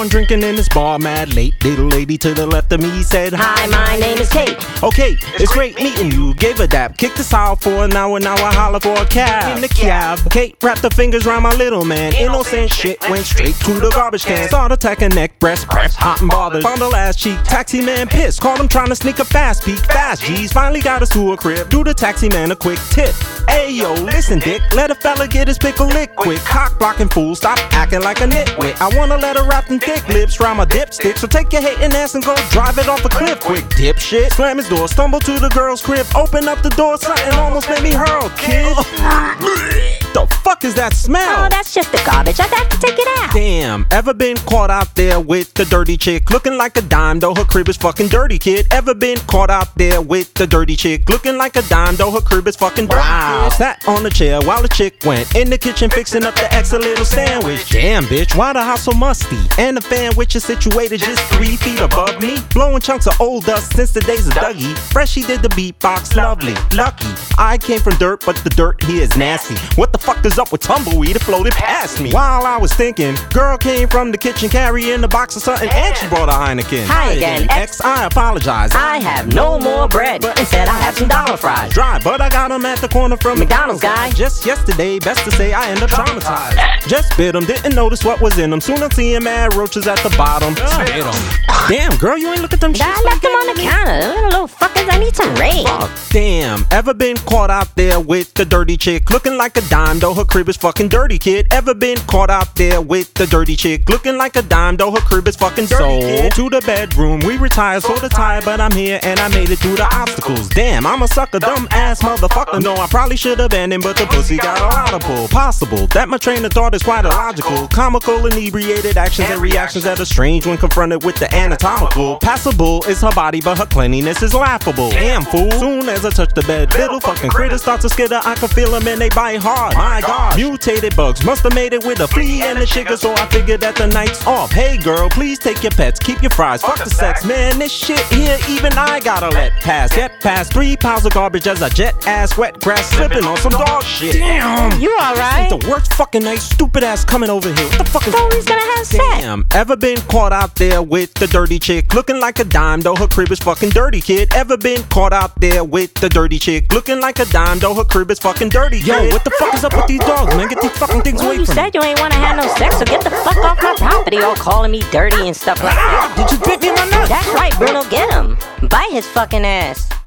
one drinking in this bar, mad late. Little lady to the left of me said, "Hi, my name is Kate." "Okay, it's great meeting you." Gave a dap, kicked us out for an hour. Now I holler for a cab. In the cab, Kate wrapped her fingers around my little man. Innocent shit went straight to the garbage can. Start attacking neck, breast, prep, hot and bothered. Found the last cheek, taxi man pissed. Caught him trying to sneak a fast peek. Fast G's finally got us to a crib. Do the taxi man a quick tip. Ayo, listen, dick, let a fella get his pickle lick quick. Cock blocking fool, stop acting like a nitwit. I wanna let her wrap them thick lips round my dipstick. So take your hating ass and go drive it off a cliff quick, dipshit. Slam his door, stumble to the girl's crib, open up the door, something almost made me hurl, kid. The fuck is that smell? Oh, that's just the garbage. I'd have to take it out. Damn, ever been caught out there with the dirty chick looking like a dime though her crib is fucking dirty, kid? Ever been caught out there with the dirty chick looking like a dime though her crib is fucking dirty? Wow. Sat on the chair while the chick went in the kitchen fixing up the extra little sandwich. Damn, bitch, why the house so musty? And the fan which is situated just 3 feet above me, blowing chunks of old dust since the days of Dougie. Freshie did the beatbox, lovely, lucky. I came from dirt, but the dirt here is nasty. What the fuck is up with tumbleweed? It floated past me. While I was thinking, girl came from the kitchen carrying a box of something, and she brought a Heineken. Hi again, X. I apologize. I have no more bread, but instead I have some dollar fries. Dry, but I got them at the corner from McDonald's, guy. Just yesterday, best to say I end up traumatized. Just bit them, didn't notice what was in them. Soon I'm seeing mad roaches at the bottom. Spit them. Damn, girl, you ain't look at them shits. I left them on the counter. Little fuckers, I need some rain. Damn, ever been caught out there with the dirty chick looking like a dime though her crib is fucking dirty, kid? Ever been caught out there with the dirty chick looking like a dime though her crib is fucking dirty, kid? To the bedroom, we retired, sorta tired, but I'm here and I made it through the obstacles. Damn, I'm a sucker, dumb ass motherfucker. No, I probably should have been in, but the pussy got a lot of pull. Possible that my train of thought is quite illogical. Comical, inebriated actions and reactions that are strange when confronted with the anatomical. Passable is her body, but her cleanliness is laughable. Damn, fool. Soon as I touch the bed, little fucking critters start to skitter. I can feel them and they bite hard. My God, mutated bugs must have made it with a flea and a chicken, so I figured that the night's off. Hey girl, please take your pets, keep your fries, fuck the sex. Man, this shit here, even I gotta let pass. Get past 3 piles of garbage as I jet ass wet grass slipping on some dog shit. Damn, You alright? the worst fucking night, stupid ass coming over here. What the fuck is Always gonna have sex. Damn, ever been caught out there with the dirty chick looking like a dime though her crib is fucking dirty, kid? Ever been caught out there with the dirty chick looking like a dime though her crib is fucking dirty, kid? Yo, what the fuck is up with these dogs, man? Get these fucking things away You from me. said you ain't wanna have no sex, so get the fuck off my property. All calling me dirty and stuff like that. Did you bit me in my nuts? That's right, Bruno, get him. Bite his fucking ass.